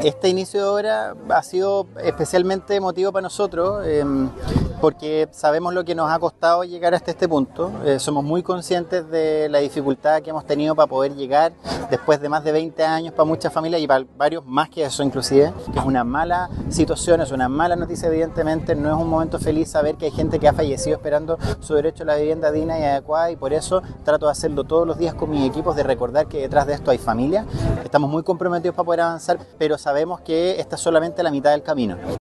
Este inicio de obra ha sido especialmente emotivo para nosotros porque sabemos lo que nos ha costado llegar hasta este punto. Somos muy conscientes de la dificultad que hemos tenido para poder llegar después de más de 20 años para muchas familias y para varios más que eso inclusive, que es una mala situación, es una mala noticia evidentemente, no es un momento feliz saber que hay gente que ha fallecido esperando su derecho a la vivienda digna y adecuada, y por eso trato de hacerlo todos los días con mis equipos, de recordar que detrás de esto hay familia. Estamos muy comprometidos para poder avanzar, pero sabemos que esta es solamente la mitad del camino.